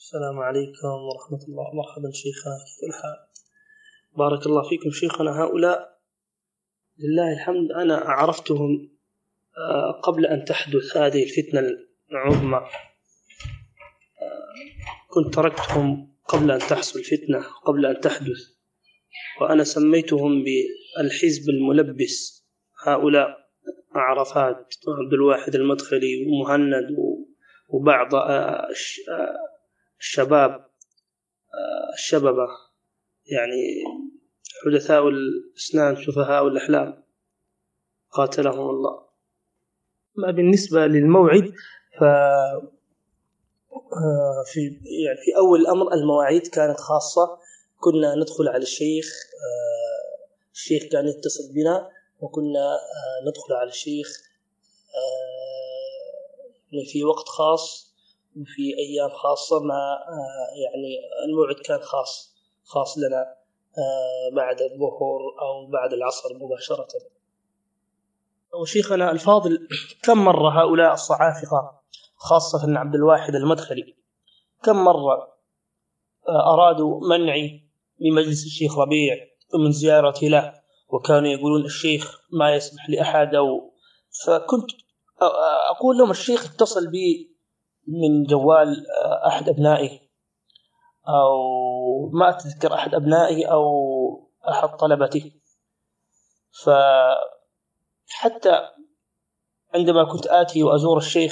السلام عليكم ورحمة الله. مرحبا شيخنا، كيف الحال؟ بارك الله فيكم شيخنا. هؤلاء لله الحمد أنا عرفتهم قبل أن تحدث هذه الفتنة العظمى. كنت تركتهم قبل أن تحصل الفتنة، قبل أن تحدث، وأنا سميتهم بالحزب الملبس. هؤلاء عرفات عبد الواحد المدخلي ومهند وبعض الشبابة، يعني حدثاء الأسنان سفهاء الأحلام قاتلهم الله. ما بالنسبة للموعد في أول الأمر المواعيد كانت خاصة. كنا ندخل على الشيخ، الشيخ كان يتصل بنا وكنا ندخل على الشيخ في وقت خاص وفي أيام خاصة. ما يعني الموعد كان خاص لنا بعد الظهر أو بعد العصر مباشرة. وشيخنا الفاضل، كم مرة هؤلاء الصعافقة خاصة عبد الواحد المدخلي كم مرة أرادوا منعي بمجلس الشيخ ربيع من زيارتي له، وكانوا يقولون الشيخ ما يسمح لأحد. فكنت أقول لهم الشيخ اتصل بي من جوال أحد أبنائه، أو ما أتذكر أحد أبنائه أو أحد طلبته. فحتى عندما كنت آتي وأزور الشيخ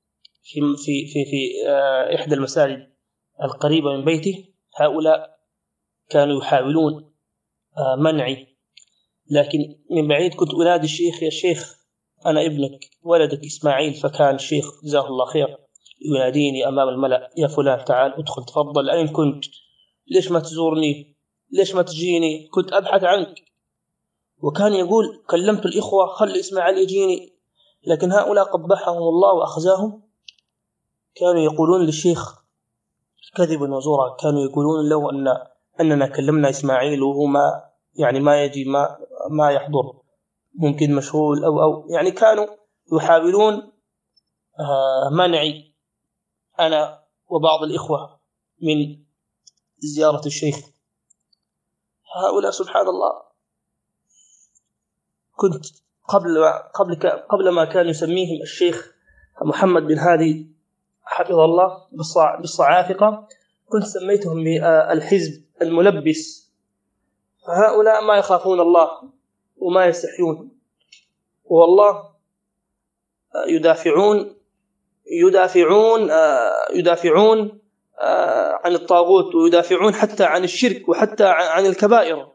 في إحدى المساجد القريبة من بيته، هؤلاء كانوا يحاولون منعي، لكن من بعيد كنت أنادي الشيخ: يا شيخ أنا ابنك ولدك إسماعيل. فكان الشيخ جزاه الله خير يناديني أمام الملأ: يا فلان تعال ادخل تفضل، أين كنت؟ ليش ما تزورني؟ ليش ما تجيني؟ كنت أبحث عنك. وكان يقول: كلمت الإخوة خلي إسماعيل يجيني. لكن هؤلاء قبحهم الله وأخزاهم كانوا يقولون للشيخ كذبا وزورا، كانوا يقولون له أننا كلمنا إسماعيل وهو ما يجي، ما يحضر، ممكن مشغول أو يعني كانوا يحاولون منعي أنا وبعض الإخوة من زيارة الشيخ. هؤلاء سبحان الله كنت قبل ما كان يسميهم الشيخ محمد بن هادي حفظه الله بالصعافقة، كنت سميتهم بالحزب الملبس. فهؤلاء ما يخافون الله وما يستحيون، والله يدافعون عن الطاغوت، ويدافعون حتى عن الشرك وحتى عن الكبائر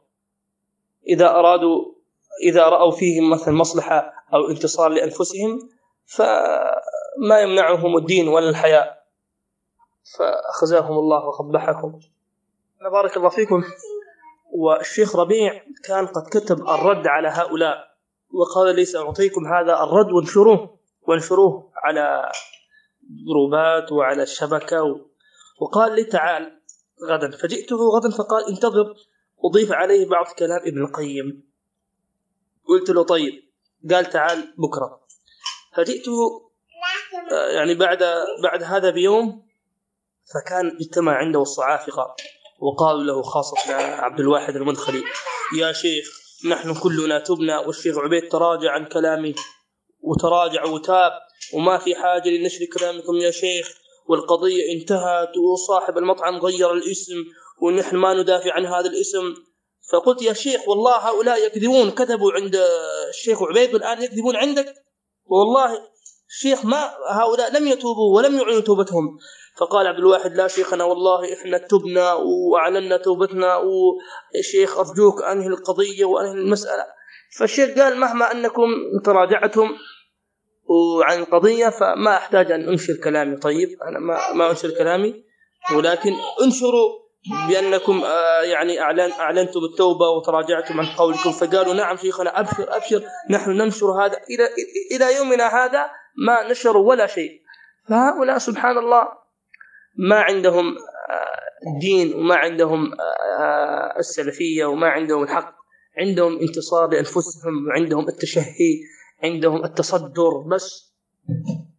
إذا رأوا فيهم مثل مصلحة أو انتصار لأنفسهم، فما يمنعهم الدين ولا الحياء. فأخزاهم الله وقبحهم. بارك الله فيكم. والشيخ ربيع كان قد كتب الرد على هؤلاء وقال: ليس أعطيكم هذا الرد وانشروه على جروبات وعلى الشبكة. وقال لي: تعال غدا. فجئته غدا فقال: انتظر أضيف عليه بعض كلام ابن القيم. قلت له: طيب. قال: تعال بكرة. فجئته يعني بعد هذا بيوم، فكان اجتمع عنده الصعافقة وقالوا له خاصة عبد الواحد المدخلي: يا شيخ نحن كلنا تبنا، والشيخ عبيد تراجع عن كلامه وتراجع وتاب، وما في حاجة لنشر كلامكم يا شيخ، والقضية انتهت، وصاحب المطعم غير الاسم ونحن ما ندافع عن هذا الاسم. فقلت: يا شيخ والله هؤلاء يكذبون، كذبوا عند الشيخ عبيد والآن يكذبون عندك، والله الشيخ ما هؤلاء لم يتوبوا ولم يعلنوا توبتهم. فقال عبد الواحد: لا شيخنا والله إحنا تبنا وأعلنا توبتنا، والشيخ أرجوك أنهي القضية وأنهي المسألة. فالشيخ قال: مهما أنكم تراجعتم عن القضية فما أحتاج أن أنشر كلامي. طيب أنا ما أنشر كلامي، ولكن انشروا بأنكم يعني أعلنتم بالتوبة وتراجعتم عن قولكم. فقالوا: نعم شيخنا أبشر نحن ننشر هذا. إلى يومنا هذا ما نشروا ولا شيء. فهؤلاء سبحان الله ما عندهم دين، وما عندهم السلفية، وما عندهم الحق، عندهم انتصار لأنفسهم، وعندهم التشهي، عندهم التصدر بس.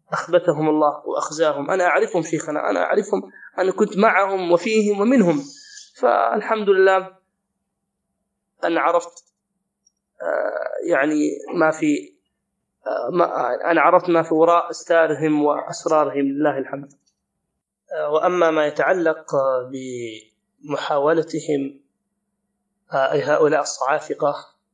أخبثهم الله وأخزاهم. أنا أعرفهم شيخنا، أنا أعرفهم، أنا كنت معهم وفيهم ومنهم. فالحمد لله أن عرفت يعني ما في أنا عرفت ما في وراء أستارهم وأسرارهم، لله الحمد. وأما ما يتعلق بمحاولتهم أي هؤلاء الصعافقة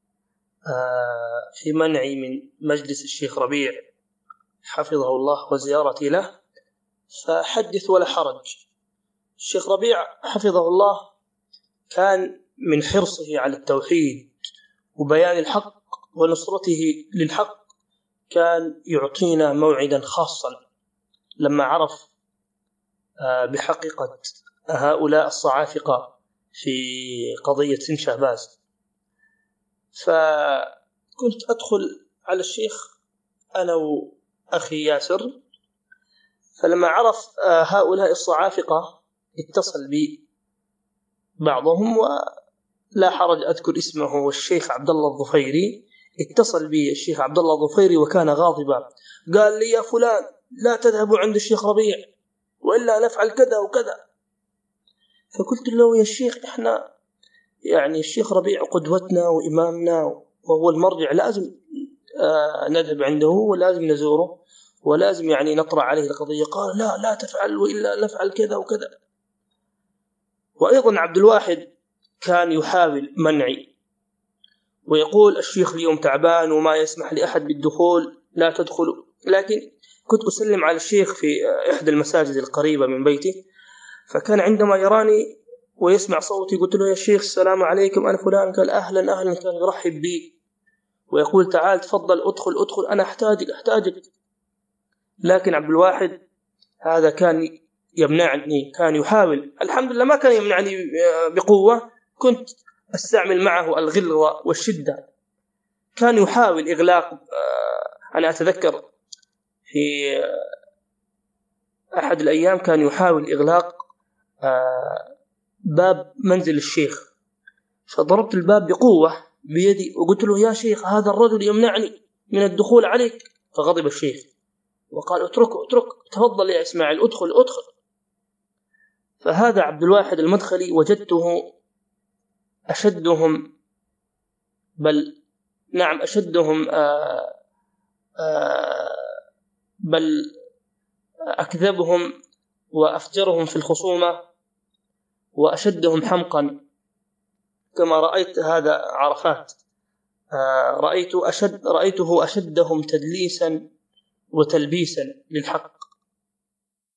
في منعي من مجلس الشيخ ربيع حفظه الله وزيارتي له، فحدث ولا حرج. الشيخ ربيع حفظه الله كان من حرصه على التوحيد وبيان الحق ونصرته للحق كان يعطينا موعدا خاصا لما عرف بحقيقة هؤلاء الصعافقة في قضية سن شهباز. فكنت أدخل على الشيخ أنا وأخي ياسر، فلما عرف هؤلاء الصعافقة اتصل بي بعضهم، ولا حرج أذكر اسمه، والشيخ عبد الله الظفيري. اتصل بي الشيخ عبد الله الظفيري وكان غاضبا، قال لي: يا فلان لا تذهبوا عند الشيخ ربيع وإلا نفعل كذا وكذا. فقلت له: يا شيخ إحنا يعني الشيخ ربيع قدوتنا وإمامنا وهو المرجع، لازم نذهب عنده ولازم نزوره ولازم يعني نطرح عليه القضية. قال: لا تفعل وإلا نفعل كذا وكذا. وأيضا عبد الواحد كان يحاول منعي ويقول: الشيخ اليوم تعبان وما يسمح لأحد بالدخول، لا تدخلوا. لكن كنت أسلم على الشيخ في إحدى المساجد القريبة من بيتي، فكان عندما يراني ويسمع صوتي قلت له: يا شيخ السلام عليكم، أنا فلان. قال: أهلا. كان يرحب بي ويقول: تعال تفضل أدخل، أنا أحتاجك. لكن عبد الواحد هذا كان يمنعني، كان يحاول. الحمد لله ما كان يمنعني بقوة، كنت أستعمل معه الغلظة والشدة. كان يحاول إغلاق. أنا أتذكر في أحد الأيام كان يحاول إغلاق باب منزل الشيخ، فضربت الباب بقوة بيدي وقلت له: يا شيخ هذا الرجل يمنعني من الدخول عليك. فغضب الشيخ وقال: اترك تفضل يا إسماعيل، أدخل. فهذا عبد الواحد المدخلي وجدته أشدهم، بل أكذبهم وأفجرهم في الخصومة وأشدهم حمقا. كما رأيت هذا عرفات، رأيته أشدهم تدليسا وتلبيسا للحق.